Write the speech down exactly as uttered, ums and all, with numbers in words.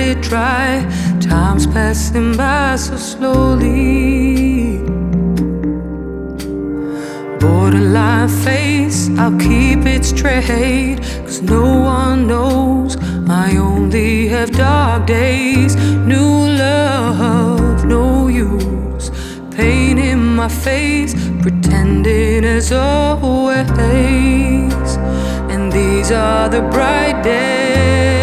it dry. Time's passing by so slowly. Borderline face, I'll keep it straight, 'cause no one knows I only have dark days. New love, no use. Pain in my face, pretending as always. And these are the bright days.